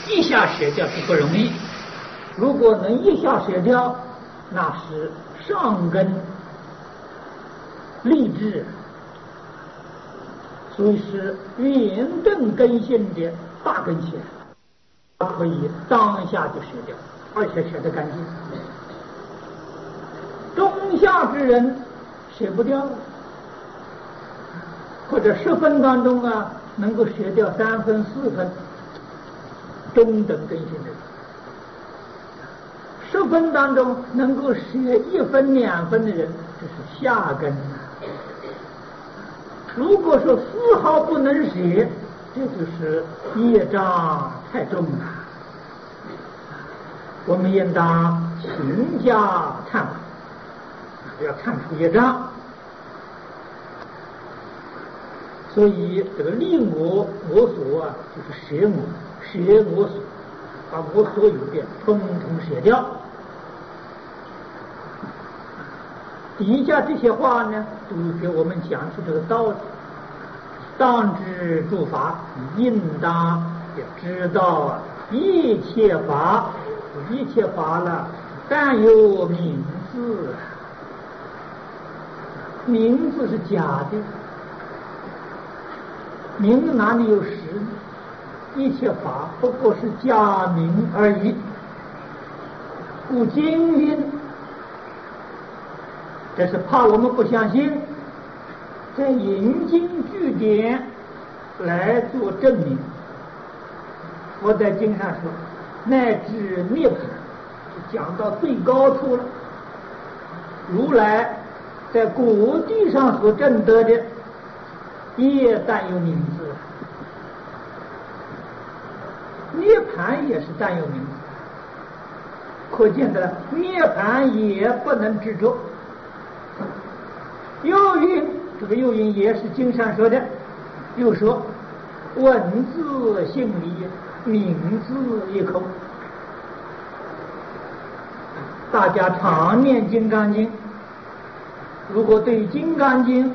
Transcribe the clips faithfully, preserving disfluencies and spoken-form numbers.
一下舍掉是不容易。如果能一下舍掉，那是上根立志，所以是圆顿根性的大根起来，可以当下就舍掉，而且舍得干净。中下之人舍不掉，或者十分当中啊，能够舍掉三分四分，中等根性的人。十分当中能够舍一分两分的人，这是下根。如果说丝毫不能舍，这就是业障太重了。我们应当勤加忏悔，要忏除业障。所以这个利我我所啊，就是舍我，舍我所，把我所有的统统舍掉。底下这些话呢，都给我们讲出这个道理。当知诸法，应当要知道一切法，一切法了，但有名字，名字是假的，名哪里有实？一切法不过是假名而已。故经云，这是怕我们不相信，在引经据典来做证明。我在经上说，乃至涅槃，讲到最高处了。如来在果地上所证得的，也但有名字，涅槃也是但有名字，可见的涅槃也不能执着。又云，这个又云也是经上说的，又说文字性离，名字一口。大家常念金刚经，如果对金刚经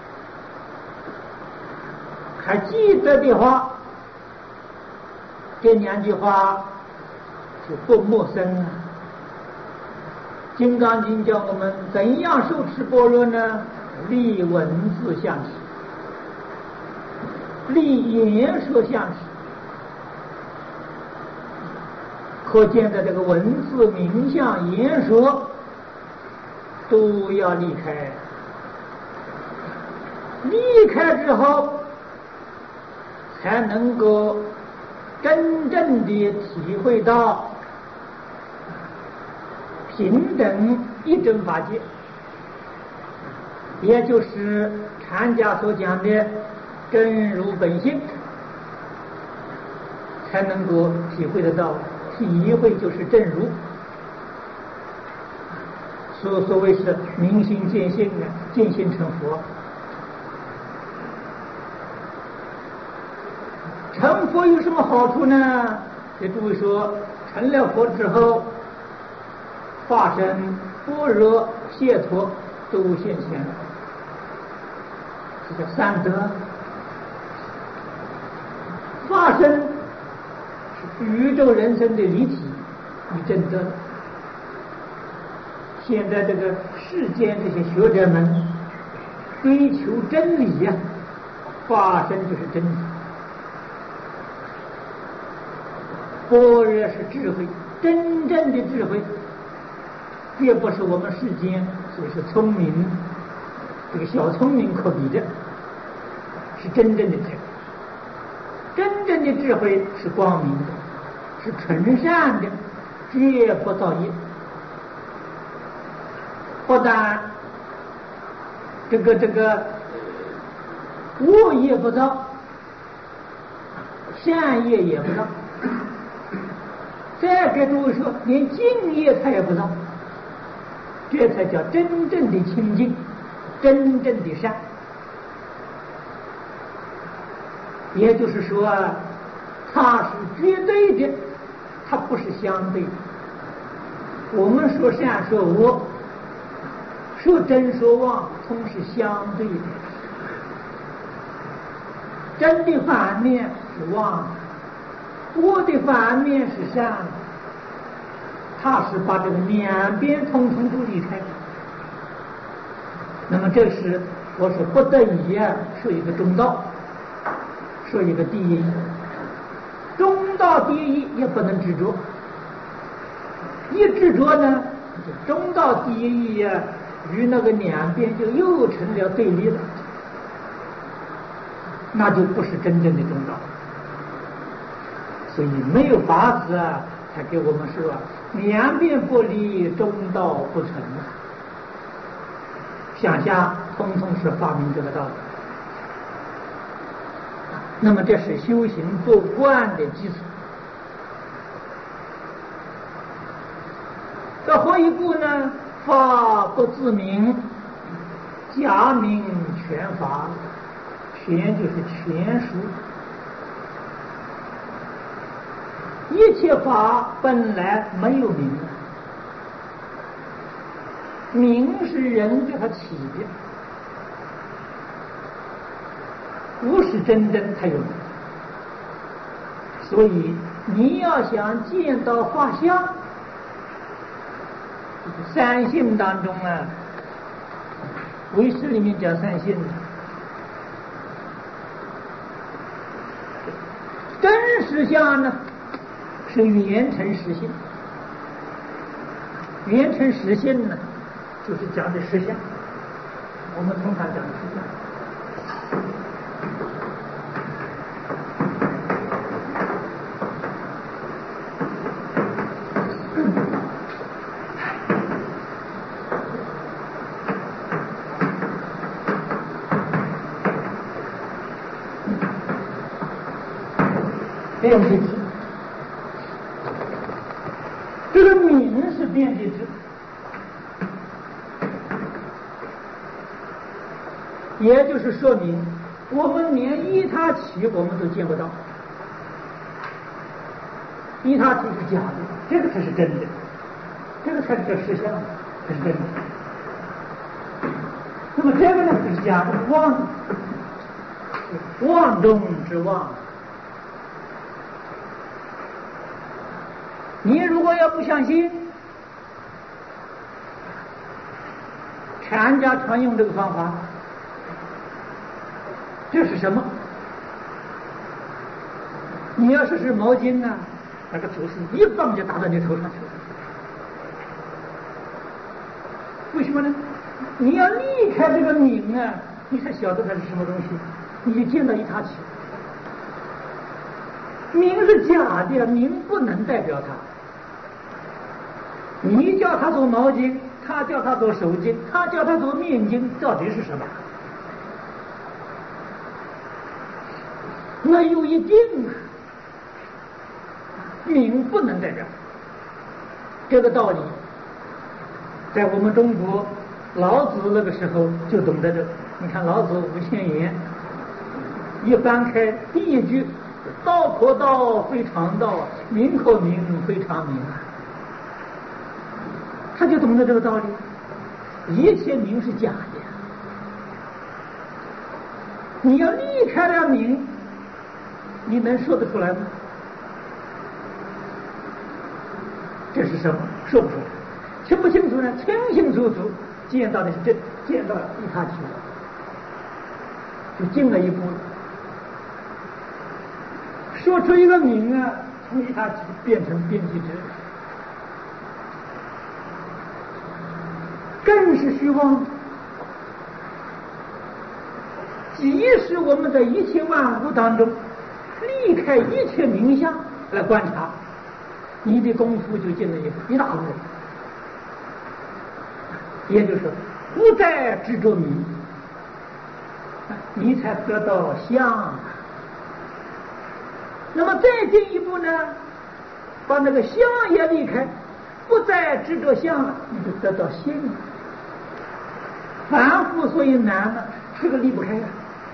还记得的话，这两句话就不陌生了。金刚经教我们怎样受持般若呢？立文字相持，立言说相持。可见的这个文字、名相、言说都要离开。离开之后，才能够真正的体会到平等一真法界，也就是禅家所讲的真如本性，才能够体会得到。体会就是真如，所所谓是明心见性啊，见性成佛。成佛有什么好处呢？这诸位说，成了佛之后，法身、般若、解脱都现前了，这叫三德。法身是宇宙人生的离体，你证得。现在这个世间这些学者们追求真理呀、啊，法身就是真理。般若是智慧，真正的智慧，绝不是我们世间所是聪明，这个小聪明可比的，是真正的智慧。真正的智慧是光明的，是纯善的，绝不造业。不但这个这个恶业不造，善业也不造。再给诸位说，连净业他也不造，这才叫真正的清净，真正的善。也就是说，它是绝对的，它不是相对的。我们说善说恶，说真说妄，通是相对的。真的反面是妄， 我的反面是善，他是把这个两边通通都离开。那么这时我是不得已啊，说一个中道，说一个第一，中道第一也不能执着，一执着呢，中道第一呀、啊，与那个两边就又成了对立了，那就不是真正的中道。所以没有法子啊，才给我们说、啊、两边不离，中道不存啊。想象通通是发明这个道理。那么这是修行做观的基础。这何以故呢？法不自明，假名全法，全就是全书。一切法本来没有名，名是人给他起的，不是真正他有名。所以你要想见到法相，三性当中啊，唯识里面讲三性，真实相呢是圆成实性，圆成实性呢就是讲的实相，我们通常讲的实相。变地质，这个名是变地质，也就是说明我们连一他起我们都见不到，一他起是假的，这个才是真的，这个才是叫实相，才是真的。那么这个呢是假的，妄，妄中之妄。你如果要不相信，全家常用这个方法，这是什么？你要是是毛巾呢、啊，那个厨师一棒就打到你头上去了。为什么呢？你要离开这个名啊，你才晓得它是什么东西，你就见到一他起。名是假的，名不能代表它。你叫他做毛巾，他叫他做手巾，他叫他做面巾，到底是什么？那有一定啊，名不能代表这个道理。在我们中国，老子那个时候就懂得这个。你看老子五千言，一翻开第一句，道可道，非常道；名可名，非常名。他就懂得这个道理，一切名是假的，你要离开了名，你能说得出来吗？这是什么？说不出来。清不清楚呢？清清楚楚，见到的是真，见到一他起，就进了一步了。说出一个名啊，从一他起变成边际值。更是虚妄。即使我们在一切万物当中离开一切名相来观察，你的功夫就进了一大步。也就是说，不再执着名，你才得到相。那么再进一步呢，把那个相也离开，不再执着相了，你就得到心了。凡夫所以难了，这个离不开了，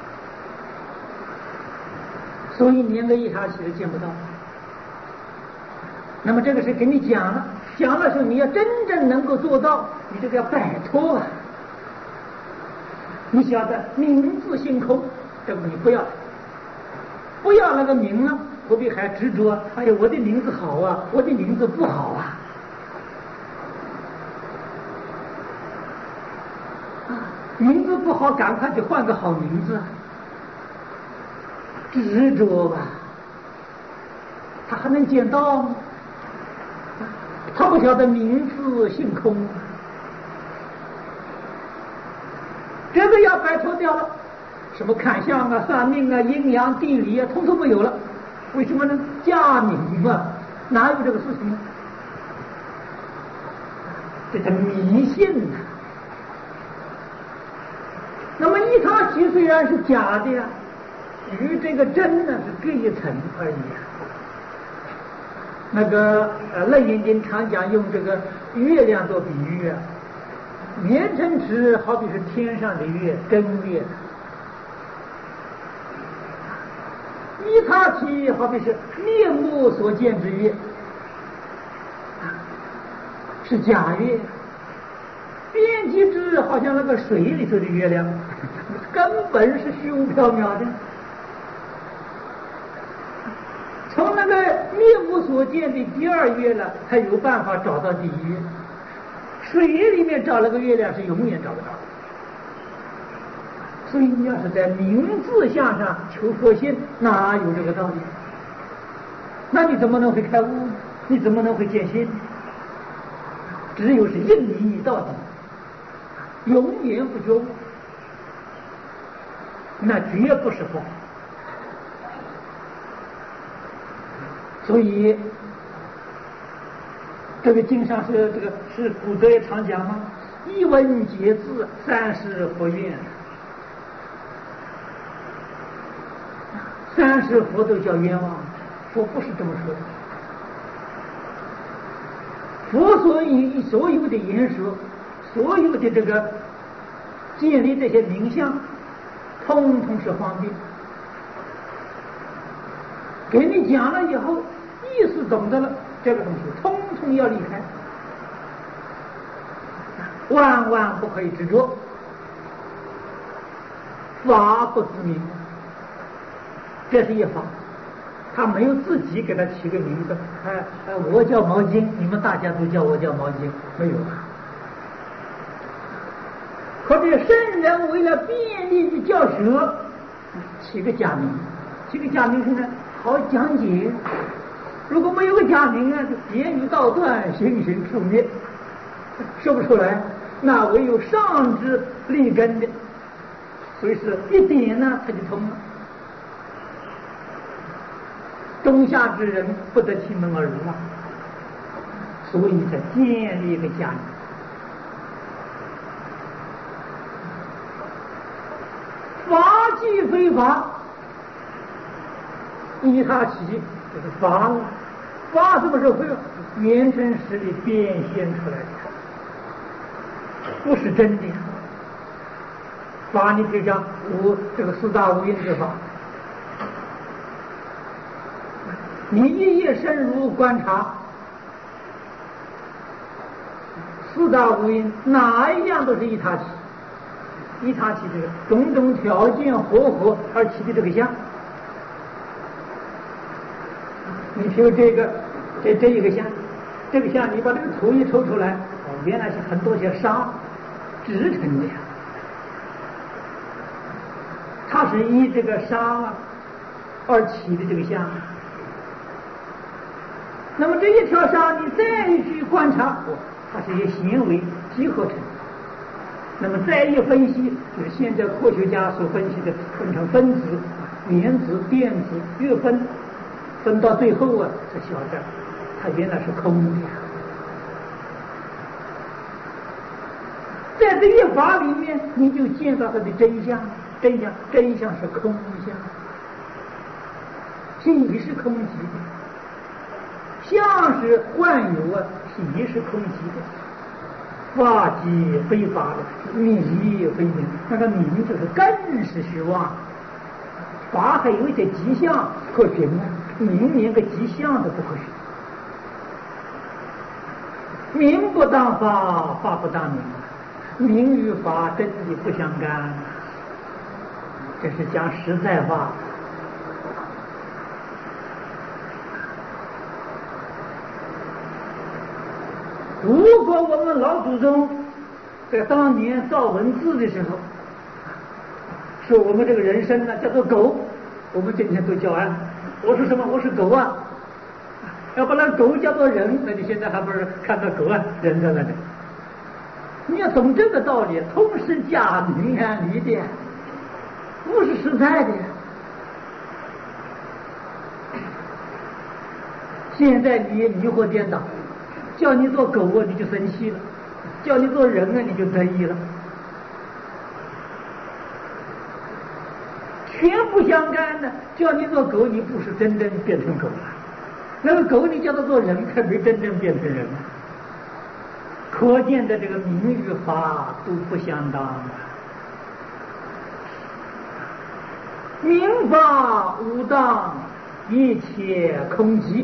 所以连个一他起都见不到。那么这个是给你讲了，讲的时候你要真正能够做到，你这个要摆脱啊！你晓得名字性空，这个你不要，不要那个名了， 何必还执着？哎呀，我的名字好啊，我的名字不好啊！名字不好，赶快就换个好名字。执着吧，他还能见到吗？他不晓得名字性空，这个要摆脱掉了，什么看相啊、算命啊、阴阳地理啊，通通没有了。为什么呢？假名嘛，哪有这个事情呢？这叫迷信呐、啊。那么一他起虽然是假的呀，与这个真呢是各一层而已啊。那个呃，《楞严经》常讲用这个月亮做比喻啊，年辰尺好比是天上的月，根月；一他起好比是面目所见之月，是假月。边际之好像那个水里头的月亮，根本是虚无缥缈的。从那个面目所见的第二月了，才有办法找到第一月。水里面找了个月亮是永远找不到的。所以你要是在名字相上求佛性，哪有这个道理？那你怎么能会开悟？你怎么能会见性？只有是应你到底，永远不觉悟，那绝不是佛。所以这个经上是这个是古德也常讲吗？一文解字，三世佛愿。三世佛都叫冤枉，佛不是这么说的。佛所以所有的言说，所有的这个建立这些名相，通通是方便。给你讲了以后，意思懂得了，这个东西通通要离开，万万不可以执着。法不自明，这是一法，他没有自己给他起个名字。哎哎，我叫毛巾，你们大家都叫我叫毛巾，没有啊。可这圣人为了便利的教学，起个假名，起个假名是呢好讲解。如果没有个假名啊，就言语道断，形形数灭，说不出来。那唯有上之立根的，所以是一点呢，它就通了。中下之人不得其门而入啊，所以才建立一个假名。法即非法，依他起就是法了。法什么时候会原真实力变现出来的？不是真的。法你可以讲无这个四大无因之法，你一夜深入观察，四大无因哪一样都是依他起。依他起这个种种条件合合而起的这个相，你比如这个这这一个相，这个相你把这个图一抽出来，哦，原来是很多些沙织成的呀。它是依这个沙而起的这个相。那么这一条沙你再去观察，哦，它是一些纤维集合成的。那么再一分析，就是现在科学家所分析的，分成分子、原子、电子，越分分到最后啊，才晓得它原来是空的呀。在这一法里面，你就见到它的真相，真相真相是空相，体是空寂的，相是万有啊，体是空寂的。法即非法的，名亦非名，那个名就是更是虚妄。法还有一些迹象可循啊，名连个迹象都不可循。名不当法，法不当名，名与法真理不相干，这是讲实在话。 如果我们老祖宗在当年造文字的时候，说我们这个人生呢叫做狗，我们今天都叫啊，我是什么？我是狗啊！要把那狗叫做人，那你现在还不是看到狗啊，人在那里？你要懂这个道理，通识假名啊，你的不是实在的。现在你迷惑颠倒，叫你做狗啊，你就生气了；叫你做人啊，你就得意了。全不相干的，叫你做狗，你不是真正变成狗了；那个狗，你叫它做人，可没真正变成人。可见的这个名与法都不相当啊！名法无当，一切空寂。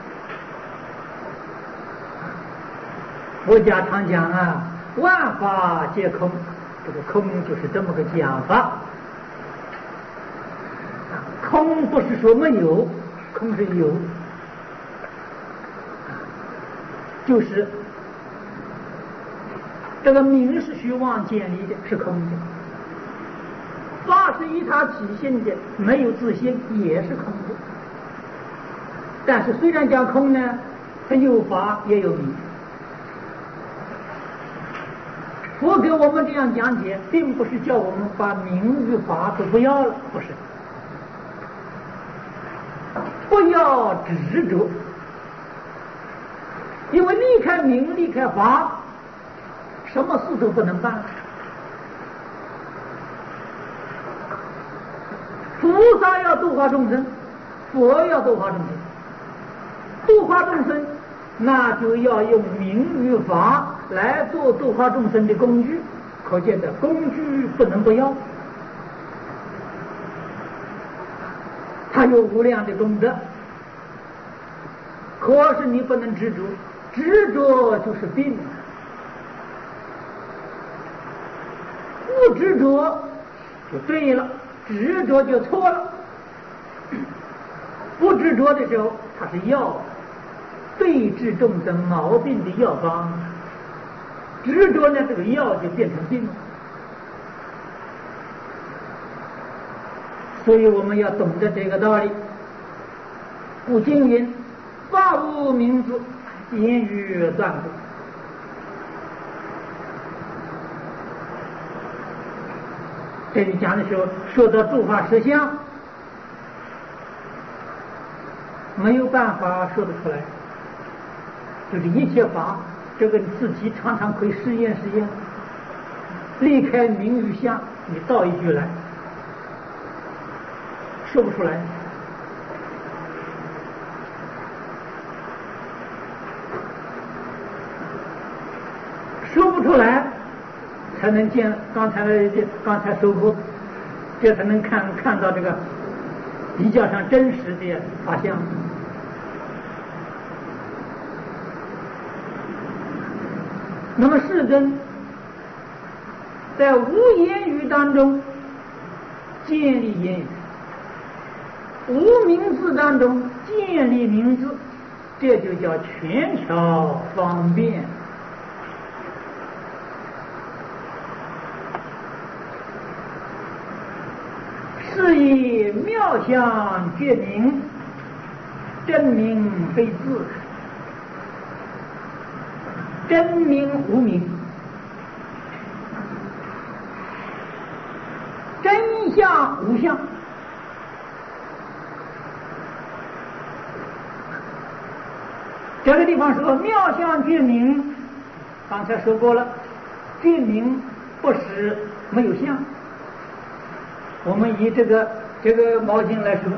佛家常讲啊，万法皆空，这个空就是这么个讲法。空不是说没有，空是有，就是这个名是虚妄建立的，是空的；法是依他起性的，没有自性，也是空的。但是虽然讲空呢，它有法也有名。佛给我们这样讲解，并不是叫我们把名与法都不要了，不是。不要执着，因为离开名离开法，什么事都不能办。菩萨要度化众生，佛要度化众生，度化众生那就要用名与法来做度化众生的工具，可见的工具不能不要。它有无量的功德，可是你不能执着，执着就是病。不执着就对了，执着就错了。不执着的时候，它是药，对治众生毛病的药方；执着呢，这个药就变成病了。所以我们要懂得这个道理。古经云：“法无名字，言语断故。”这里讲的时候，说到诸法实相，没有办法说得出来，就是一切法，这个你自己常常可以试验试验，离开名与相，你造一句来。说不出来，说不出来，才能见刚才的刚才收获，这才能看看到这个比较上真实的法相。那么世尊在无言语当中建立言语，无名字当中建立名字，这就叫全巧方便。是以妙相觉明，真名非字，真名无名，真相无相。这个地方说妙相觉明，刚才说过了，觉明不是没有相。我们以这个这个毛巾来说，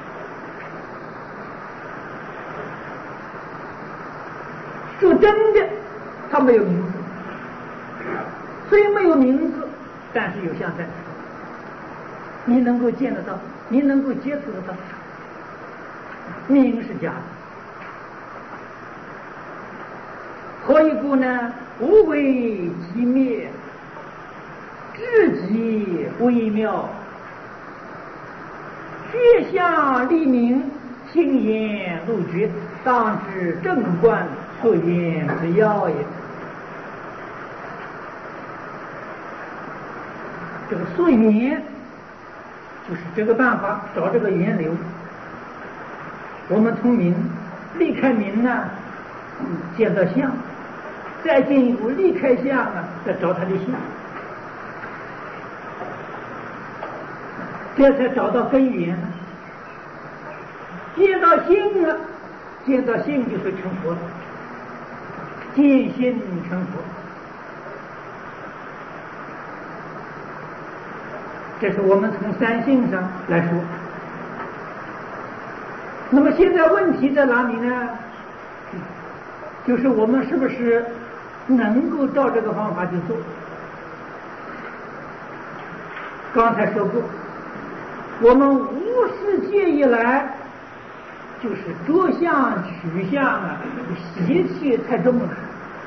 说真的，它没有名字，虽没有名字，但是有相在，你能够见得到，你能够接触得到，名是假的。何以故呢？无为即灭，至极微妙，觉相立名，心言路绝。 当知正观所言之要也。这个睡眠就是这个办法，找这个源流。我们从明离开明呢，见到相，再进一步离开相啊，再找他的性，这才找到根源呢。见到性了，见到性就是成佛了，见性成佛。这是我们从三性上来说。那么现在问题在哪里呢？就是我们是不是能够照这个方法去做？刚才说过，我们无世界以来就是着相取相啊，习气太重了。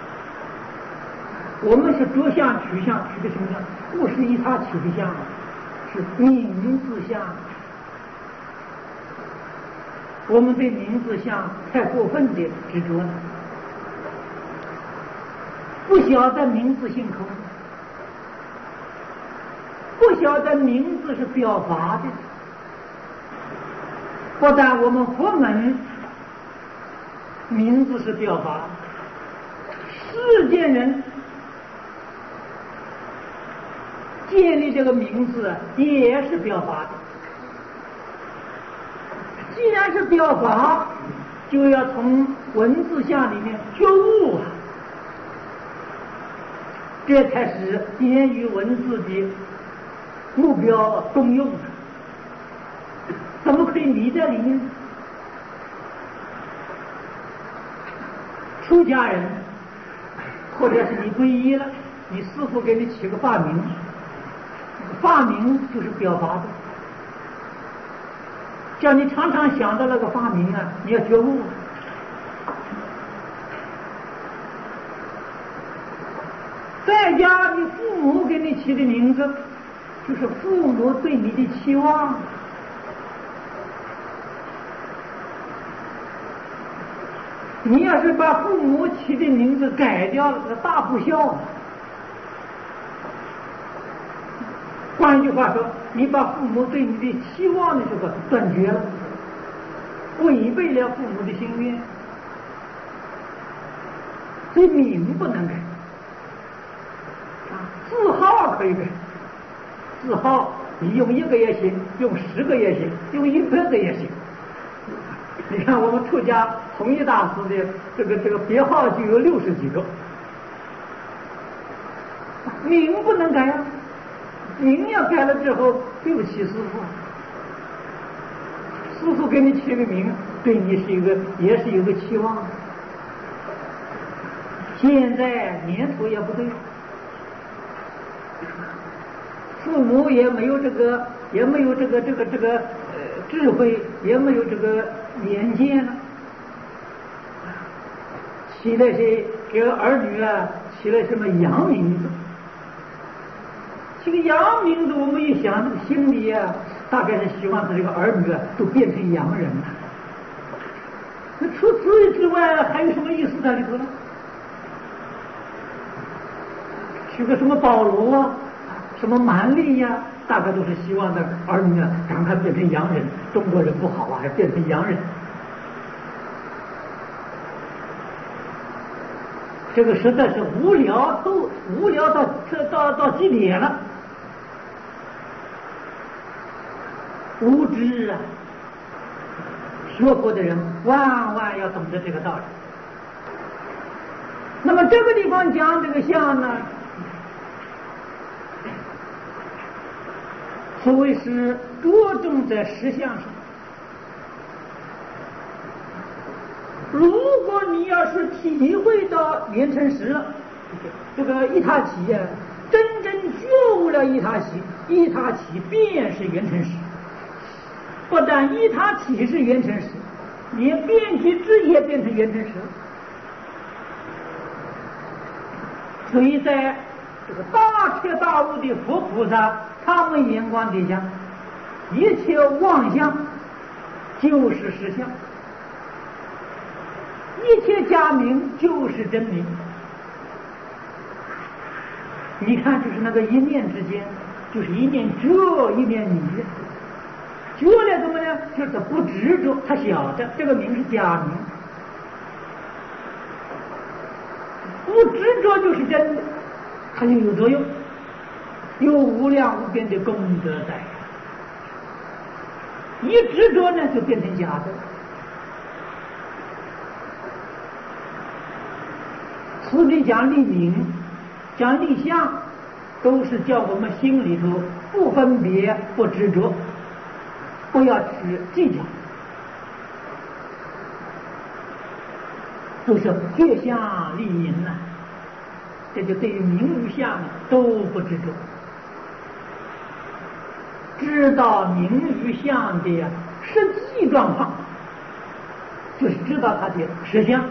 我们是着相取相，取的什么相？不是依他取的相啊，是名字相。我们对名字相太过分的执着了，不晓得名字性空，不晓得名字是表法的。不但我们佛门名字是表法，世间人建立这个名字也是表法的。既然是表法，就要从文字相里面觉悟啊，这才是言语文字的目标功用。怎么可以离在里面？出家人，或者是你皈依了，你师父给你起个法名，法名就是表法的。叫你常常想到那个发明啊，你要觉悟。在家你父母给你起的名字，就是父母对你的期望。你要是把父母起的名字改掉了，这大不孝。换一句话说，你把父母对你的期望的这个断绝了，违背了父母的心愿，所以名不能改，字号可以改，字号你用一个也行，用十个也行，用一百个也行。你看我们出家弘一大师的这个这个别号就有六十几个，名不能改啊。名要改了之后，对不起师父，师父给你起个名，对你是一个，也是有个期望。现在年头也不对，父母也没有这个，也没有这个这个这个呃智慧，也没有这个眼见了，起了些给儿女啊起了什么洋名字。这个洋名字，我们一想，这个心里啊，大概是希望他这个儿女啊都变成洋人了。那除此之外，还有什么意思在里头呢？取个什么保罗啊，什么蛮力呀、啊，大概都是希望的儿女啊赶快变成洋人。中国人不好啊，还变成洋人。这个实在是无聊透，无聊到到到极点了。无知啊！学佛的人万万要懂得这个道理。那么这个地方讲这个相呢，所谓是着重在实相上。如果你要是体会到圆成实了，这个一他起啊，真正觉悟了一他起，一他起便是圆成实。不但一他起是圆成实，连变体智也变成圆成实。所以在这个大彻大悟的佛菩萨他们眼光底下，一切妄相就是实相。 一切假名就是真名。你看，就是那个一念之间，就是一念遮，一念迷。遮了怎么样？就是不执着，他晓得这个名是假名，不执着就是真的，它就有作用，有无量无边的功德在。一执着呢，就变成假的。此里讲立名，讲立相，都是叫我们心里头不分别、不执着，不要去计较，都是觉相立名呐。这就对于名与相都不执着。知道名与相的实际状况，就是知道它的实相，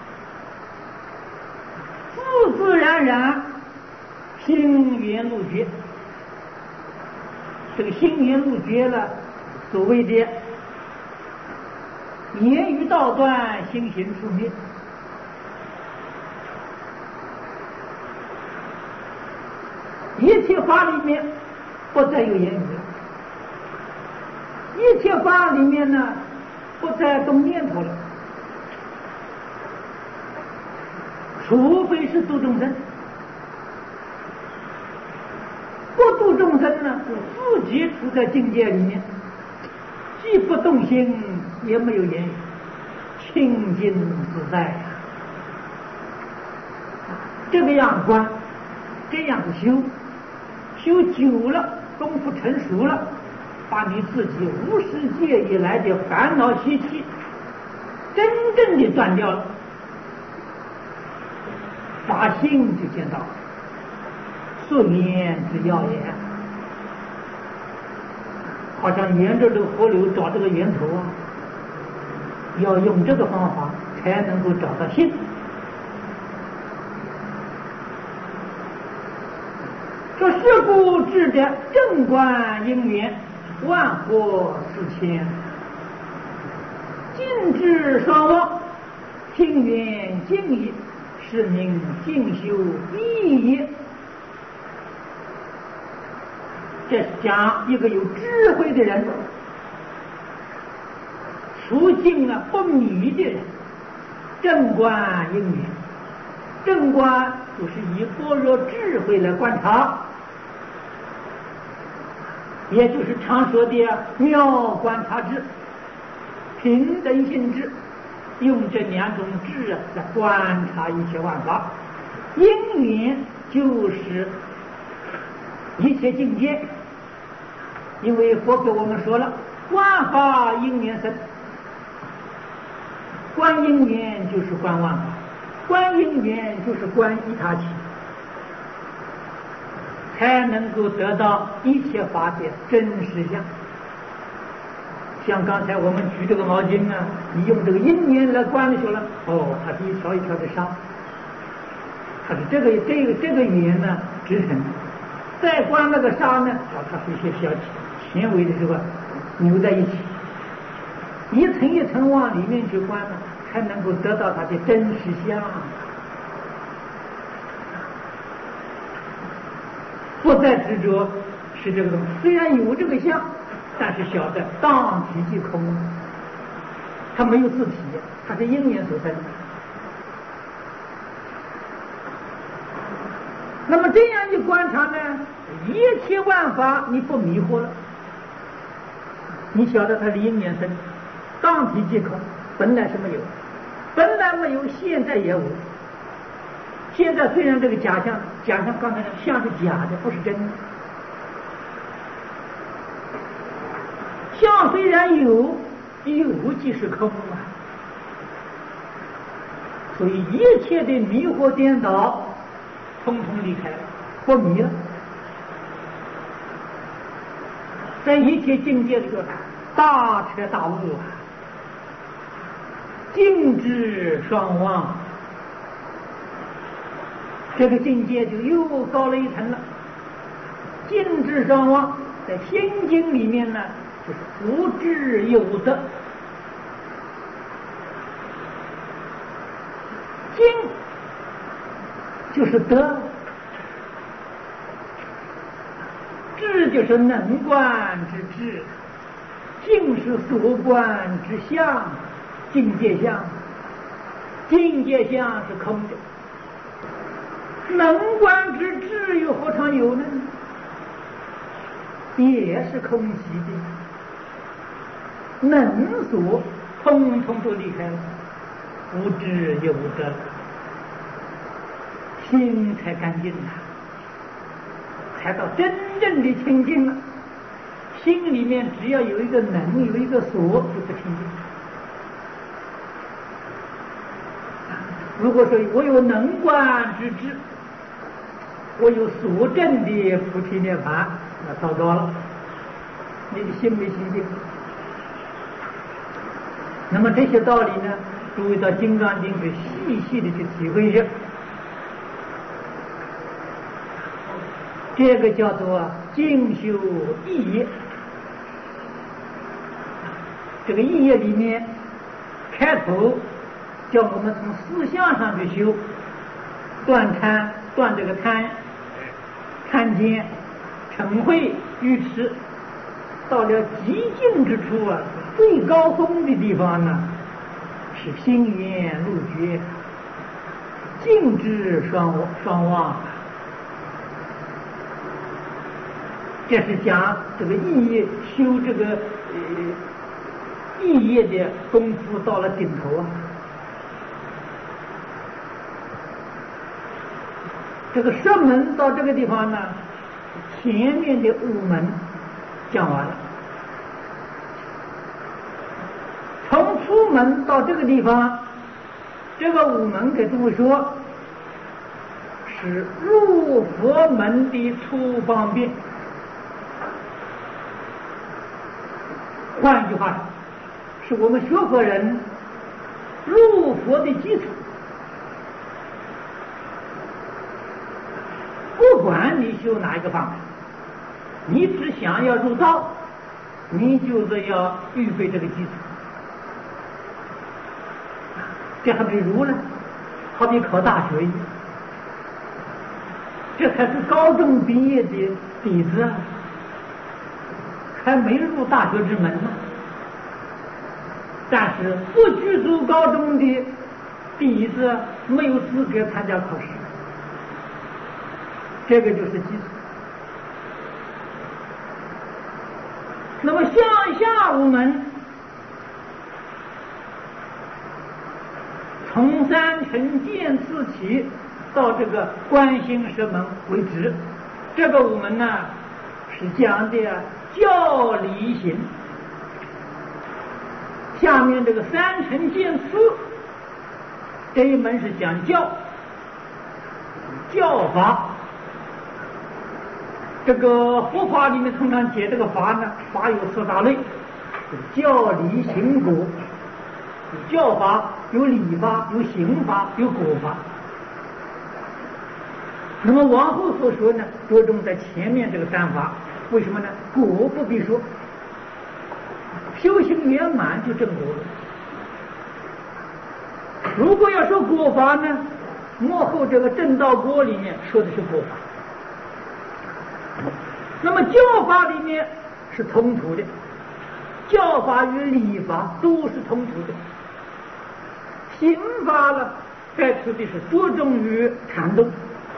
自自然然心圆路觉。这个心圆路觉了，所谓的言语道断，心行处灭。一切法里面不再有言语了，一切法里面呢不再动念头了，除非是度众生。不度众生呢，是自己处在境界里面，既不动心，也没有言语，清净自在呀、啊。这个样观，这样修，修久了，功夫成熟了，把你自己无始界以来的烦恼习气真正的断掉了，法性就见到了，素念之要也。好像沿着这个河流找这个源头啊，要用这个方法才能够找到性。说是故智的正观因缘，万惑自谦，尽智双忘，听缘静也，是名静修意也。这是讲一个有智慧的人，处境啊不迷的人，正观因缘。正观就是以般若智慧来观察，也就是常说的妙观察智、平等性智，用这两种智来观察一切万法。因缘就是一切境界，因为佛给我们说了，万法因缘生，观因缘就是观万法，观因缘就是观一他起，才能够得到一切法的真实相。像刚才我们举这个毛巾啊，你用这个因缘来观就了，哦，它是一条一条的纱，它是这个这个这个缘呢织成，再观那个纱呢，哦，它是一些小纤维的时候扭在一起，一层一层往里面去观呢，才能够得到它的真实相。不再执着是这个东西，虽然有这个相，但是晓得当体即空，它没有自体，它是因缘所生。那么这样一观察呢，一切万法你不迷惑了，你晓得它是因缘生，当体即空，本来是没有，本来没有，现在也无。现在虽然这个假象，假象刚才那个像是假的，不是真的。相虽然有，有即是空啊。所以一切的迷惑颠倒，通通离开了，不迷了。在一切境界里头，大彻大悟啊，尽智双忘。这个境界就又高了一层了。尽智双忘，在心经里面呢，就是无智有得。 静就是德，智就是能观之智，静是所观之相，境界相，境界相是空的。能观之智又何尝有呢？也是空寂的。能所通通都离开了，无智也无德，心才干净了，才到真正的清净了。心里面只要有一个能，有一个所，就不清净。如果说我有能观之智，我有所证的菩提涅槃，那糟糕了，你的心没清净。那么这些道理呢，诸位到《金刚经》去细细的去体会一下。这个叫做静修意业。这个意业里面，开头叫我们从思想上去修，断贪，断这个贪，看见嗔恚愚痴，到了极境之处啊，最高峰的地方呢，是心圆路觉，静智双双忘。这是讲这个意业修这个呃意业的功夫到了顶头啊。这个射门到这个地方呢，前面的五门讲完了。从出门到这个地方，这个五门给诸位说是入佛门的初方便。换一句话说，是我们学佛人入佛的基础。不管你修哪一个方面，你只想要入道，你就是要预备这个基础。这还比如呢，好比考大学一样，这才是高中毕业的底子啊，还没入大学之门呢。但是不具足高中的底子，没有资格参加考试。这个就是基础。那么向下五门，从三乘见次起到这个观心识门为止，这个五门呢是讲的教理行。下面这个三乘见次这一门是讲教教法。这个佛法里面通常解这个法呢，法有四大类，教理行果。有教法，有理法，有行法，有果法。那么往后所说呢，着重在前面这个三法。为什么呢？果不必说，修行圆满就正果了。如果要说果法呢，幕后这个正道果里面说的是果法。那么教法里面是通途的，教法与理法都是通途的。行法呢，该出的是着重于禅宗，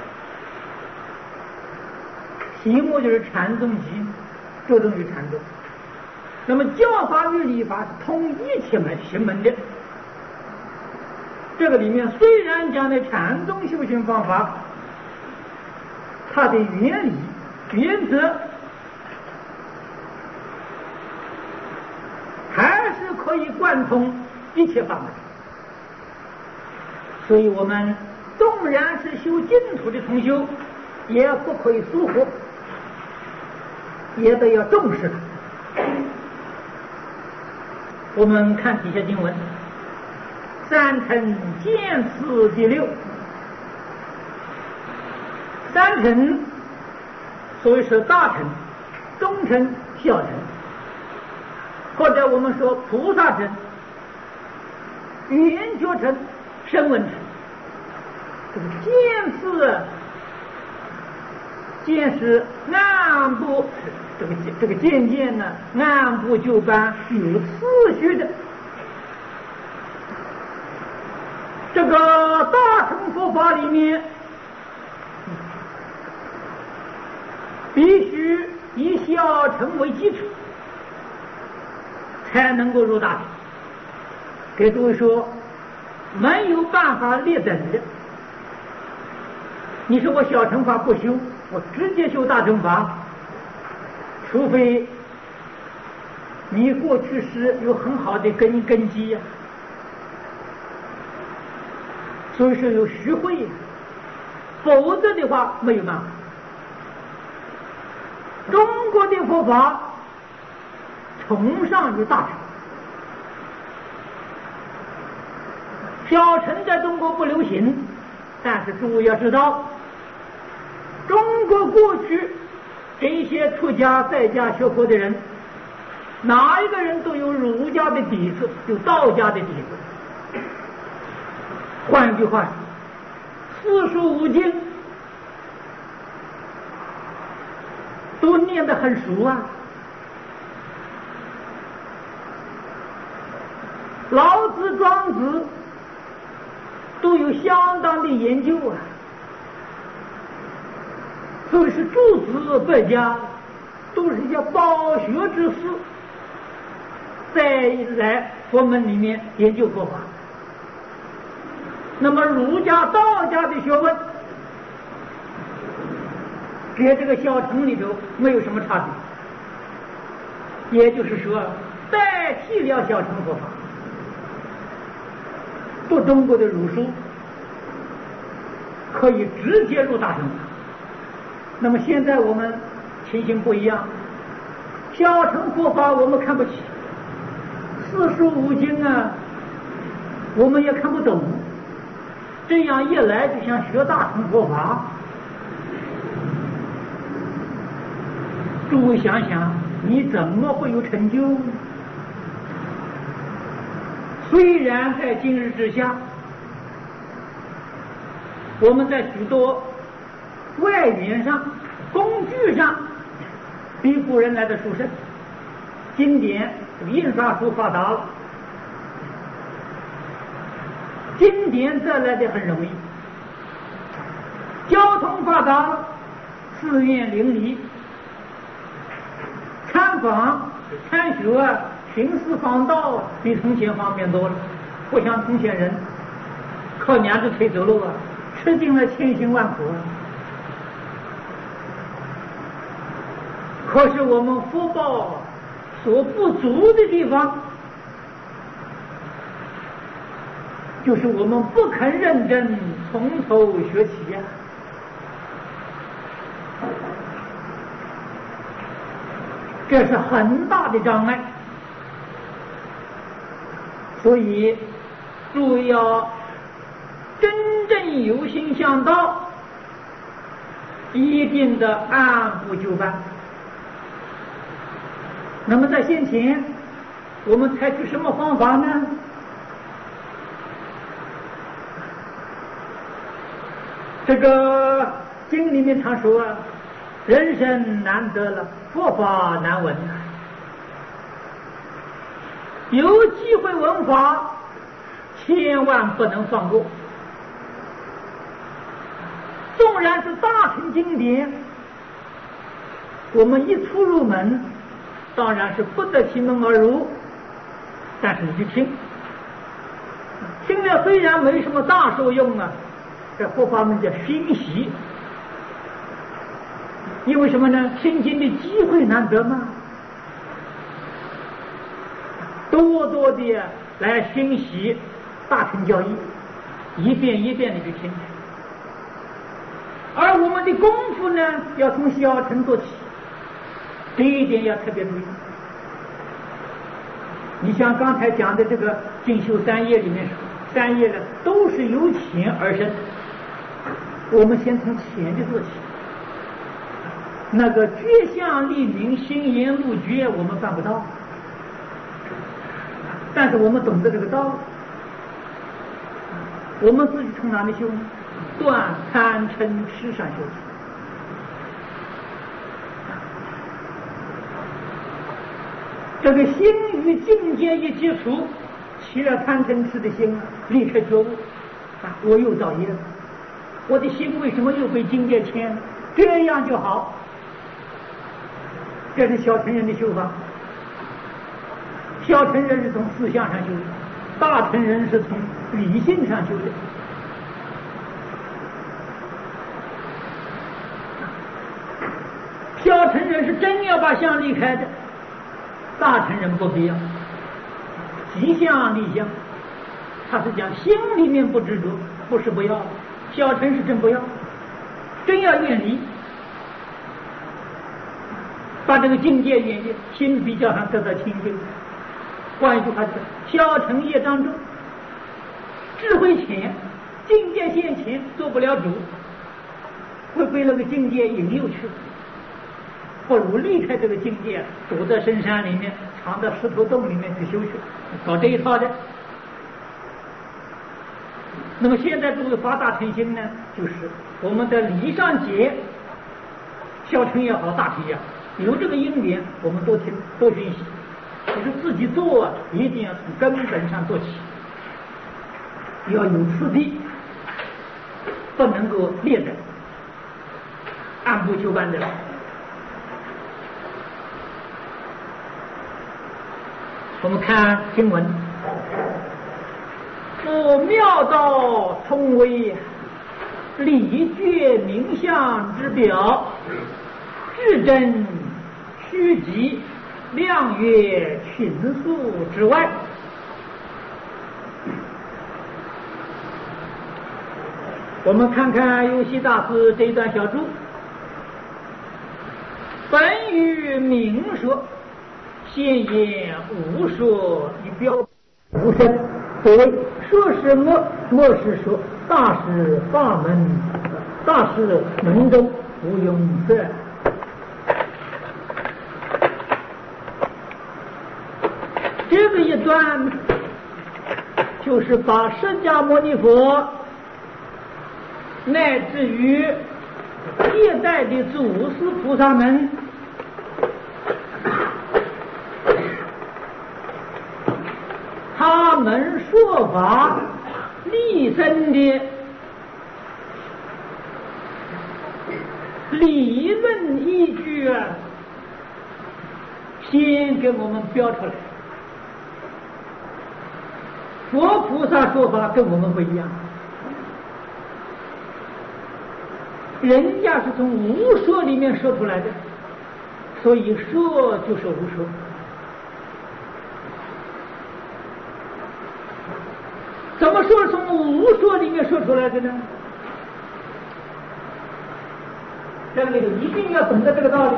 题目就是禅宗集，着重于禅宗。那么教法与理法是通一切门行门的。这个里面虽然讲的禅宗修行方法，它的原理原则还是可以贯通一切法门。所以我们纵然是修净土的同修，也不可以疏忽，也得要重视它。我们看底下经文，三乘见次第六。三乘所谓是大乘、中乘、小乘，或者我们说菩萨乘、圆觉乘、声闻乘。 这个见字，见是按部，这个这个渐渐呢，按部就班，有次序的。这个大乘佛法里面，必须以小乘为基础，才能够入大乘。给诸位说，没有办法列等的。你说我小乘法不修，我直接修大乘法，除非你过去是有很好的根根基呀、啊。所以说有实惠，否则的话没有办法。中国的佛法崇尚于大乘，小乘在中国不流行，但是诸位要知道，中国过去这些出家在家学佛的人，哪一个人都有儒家的底子，有道家的底子。换句话说，四书五经都念得很熟啊，老子、庄子都有相当的研究啊，所以是诸子百家都是一些饱学之士，在来佛门里面研究佛法。那么儒家、道家的学问，跟这个小乘里头没有什么差别，也就是说，代替了小乘佛法。读中国的儒书，可以直接入大乘法。那么现在我们情形不一样，小乘佛法我们看不起，四书五经啊，我们也看不懂。这样一来就想学大乘佛法，诸位想想，你怎么会有成就？虽然在今日之下，我们在许多外援上、工具上比古人来的殊胜，经典印刷术发达了，经典再来的很容易，交通发达了，寺院林立，参访参学寻思访道比从前方便多了。不像从前人靠两只腿走路啊，吃尽了千辛万苦啊。可是我们福报所不足的地方，就是我们不肯认真从头学起呀、啊，这是很大的障碍。所以诸位要真正有心向道，一定的按部就班。那么在先前我们采取什么方法呢？这个经里面常说啊，人生难得了，佛法难闻。有机会闻法，千万不能放过。纵然是大乘经典，我们一初入门，当然是不得其门而入，但是你去听，听了虽然没什么大受用啊，这佛法门叫熏习。因为什么呢？听经的机会难得嘛，多多的来熏习大乘教义，一遍一遍的去听。而我们的功夫呢，要从小乘做起，这一点要特别注意。你像刚才讲的这个进修三业里面，三业呢都是由浅而深，我们先从浅的做起。那个觉相立名、心言入觉，我们办不到，但是我们懂得这个道理。我们自己从哪里修呢？ 断贪嗔痴善修持。这个心与境界一接触，起了贪嗔痴的心，立刻觉悟啊，我又造业了，我的心为什么又被境界牵？这样就好。这是小乘人的修法。小乘人是从思想上修的，大乘人是从理性上修的。小乘人是真要把相离开的，大乘人不必要，即相离相。他是讲心里面不执着，不是不要。小乘是真不要，真要远离，把这个境界远离，心比较上得到清净。换一句话就是，小乘业当中，智慧浅，境界现前，做不了主，会被那个境界引诱去。不如离开这个境界，躲在深山里面，藏到石头洞里面去修学，搞这一套的。那么现在作为发大乘心呢，就是我们的理上解，小乘也好，大乘也好，有这个因缘，我们多听多学习。可是自己做啊，一定要从根本上做起，要有次第，不能够劣等，按部就班的。我们看经文，夫妙道充为理觉名相之表，至真虚极，量越群数之外。我们看看游戏大师这一段小注，本与明说，现言无说，以表无声。所谓说是末，末是说，大是法门，大是门中无庸色。这个一段就是把释迦牟尼佛乃至于历代的祖师菩萨们他们说法立身的理论依据啊，先给我们标出来。佛菩萨说法跟我们不一样，人家是从无说里面说出来的，所以说就是无说。怎么说从无说里面说出来的呢？这里头一定要懂得这个道理。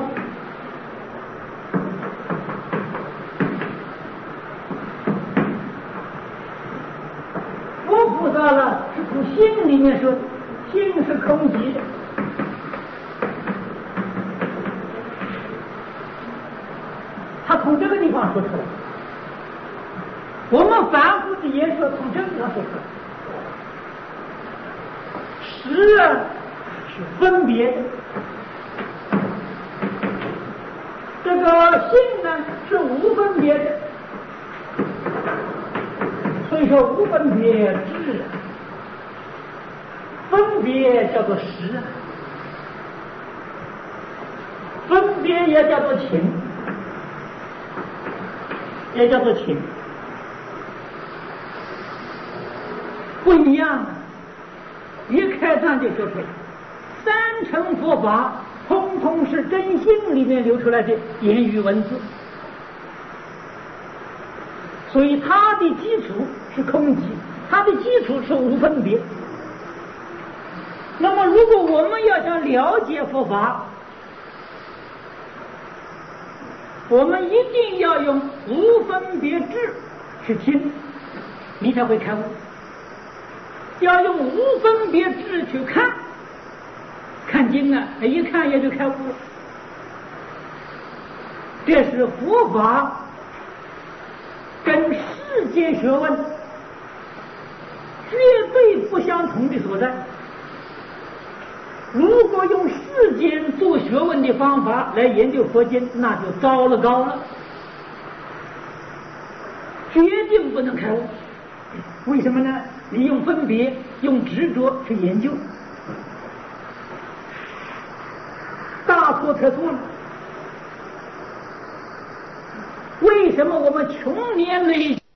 佛菩萨呢是从心里面说，心是空寂的，他从这个地方说出来。我们凡夫的言说从这个地方说出来。识啊是分别的，这个性呢是无分别的，所以说无分别智，分别叫做识，分别也叫做情，也叫做情，不一样啊。一开端就说出来，三乘佛法通通是真心里面流出来的言语文字，所以它的基础是空寂，它的基础是无分别。那么如果我们要想了解佛法，我们一定要用无分别智去听，你才会开悟。要用无分别智去看，看经啊，一看也就开悟了。这是佛法跟世间学问绝对不相同的所在。 要用世间做学问的方法来研究佛经，那就糟了糕了，决定不能开悟。为什么呢？你用分别、用执着去研究，大错特错了。为什么我们穷年累